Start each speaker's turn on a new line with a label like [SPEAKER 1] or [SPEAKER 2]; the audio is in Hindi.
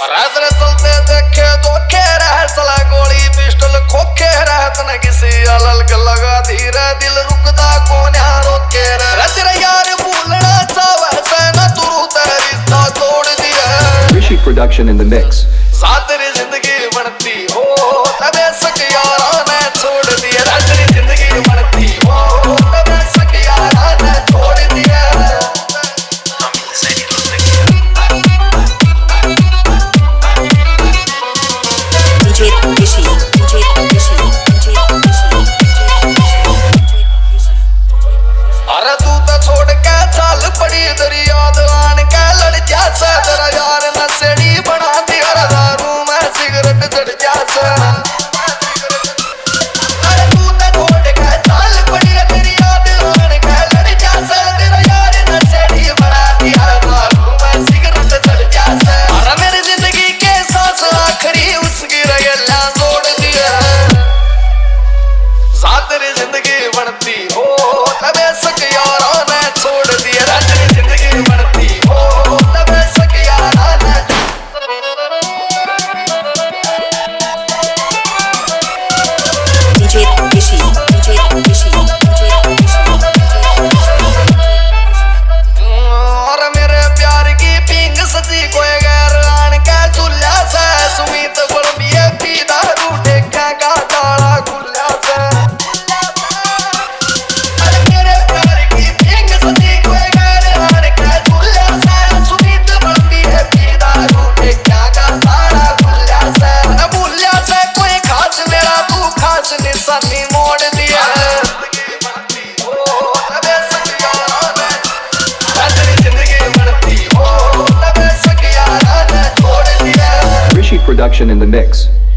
[SPEAKER 1] रात रे चलते देखे धोखे रह सला गोली पिस्टल खोखे रहत न किसी अलल के लगा धीरे दिल रुकदा कोन्या रोके रज रे यार भूलना चाहे से न तू तेरे रिश्ता तोड़ दिया
[SPEAKER 2] Rishi production in the mix.
[SPEAKER 1] साथ तेरी जिंदगी बनती हो तबे सक यारा ने छोड़ दिया रात तेरी जिंदगी बनती हो तबे सक यारा ने छोड़ दिया अरे तू तो छोड़ के चल पड़ी दरिया दवान के लड़ जा तेरा यार नशेड़ी बना दिया दारू में सिगरेट चढ़ जा अरे तू तो छोड़ के चल पड़ी दरिया दवान के लड़ जा तेरा यार नशेड़ी बना दिया दारू में सिगरेट चढ़ जा अरे मेरी जिंदगी के सांस आखिरी उसकी रगेला जोड़ दिया साथ तेरी जिंदगी बनती हो तबे सक यारा ने छोड़ दिया रात तेरी जिंदगी बनती हो तबे सक यारा ने और मेरे प्यार की पिंग सजी कोई गैर आन के चुल्ला से सुमित बलबिए पी दारू टेका का ताला खुल्ला से निशानी मोड़ दिया जिंदगी बनती हो तबे सक यारा ने छोड़ दिया
[SPEAKER 2] Rishi production in the mix.